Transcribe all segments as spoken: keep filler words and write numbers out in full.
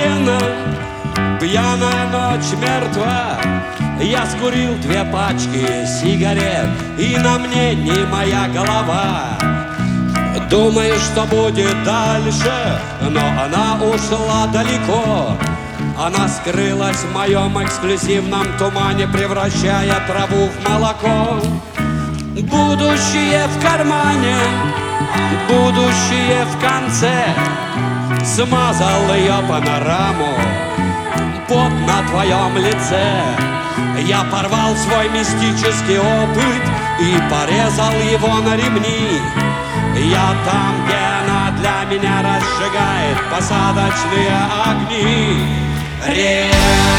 обыкновенно. Пьяная ночь мертва. Я скурил две пачки сигарет, и на мне не моя голова. Думаю, что будет дальше, но она ушла далеко. Она скрылась в моем эксклюзивном тумане, превращая траву в молоко. Будущее в кармане, будущее в конце. Смазал ее панораму, пот на твоем лице. Я порвал свой мистический опыт и порезал его на ремни. Я там, где она для меня разжигает посадочные огни. Реальность,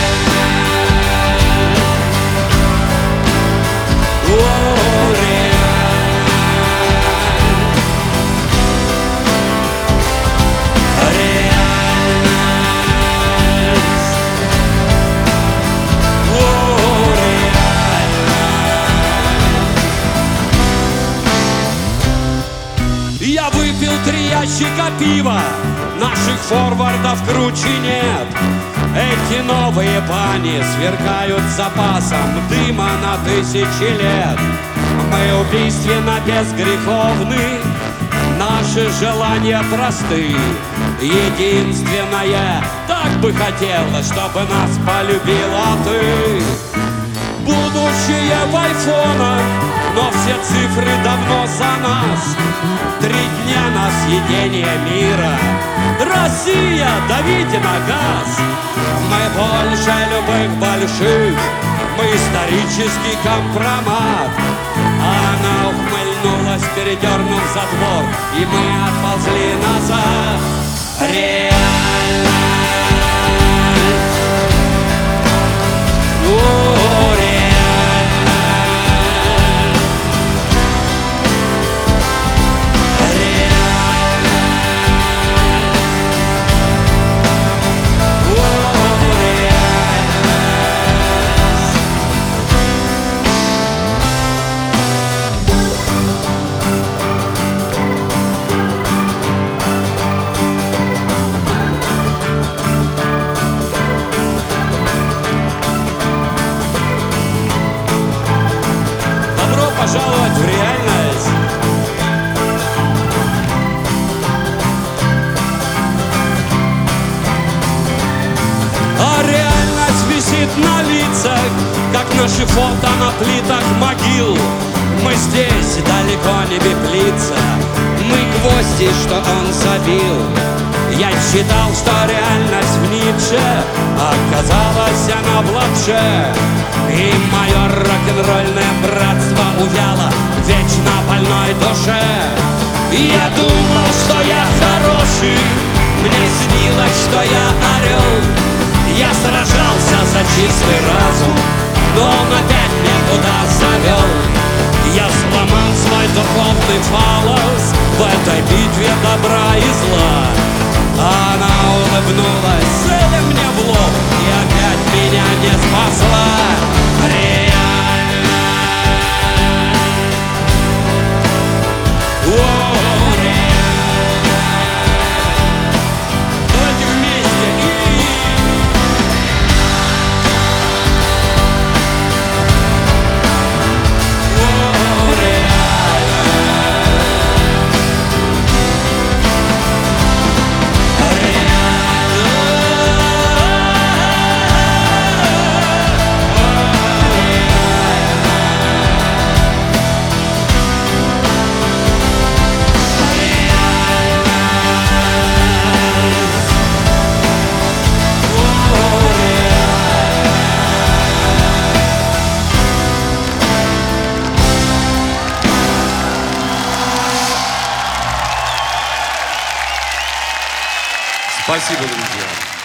о, реальность, реальность, о, реальность. Я выпил три ящика пива, наших форвардов круче нет. Эти новые пани сверкают запасом дыма на тысячи лет. Мы убийственно безгреховны, наши желания просты. Единственное, так бы хотелось, чтобы нас полюбила ты. Будущее в айфонах, но все цифры давно за нас. Три дня на съедение мира. Россия, давите на газ. Мы больше любых больших, мы исторический компромат. Она ухмыльнулась, передернув затвор, и мы отползли назад. Реальность, о, реальность. Пожаловать в реальность. А реальность висит на лицах, как наши фото на плитах могил. Мы здесь, далеко не Библица, мы гвозди, что он забил. Я считал, что реальность в Ницше, оказалась она в лапше. И мое рок-н-ролльное братство увяло в вечно больной душе. Я думал, что я хороший, мне снилось, что я орел. Я сражался за чистый разум, но он опять меня туда завел. Я сломал свой духовный фалос в этой битве добра и зла. Она улыбнулась, целя мне в лоб, и опять меня не спасла. Реальность, о, реальность. Давайте вместе и... О, реальность. Спасибо, друзья.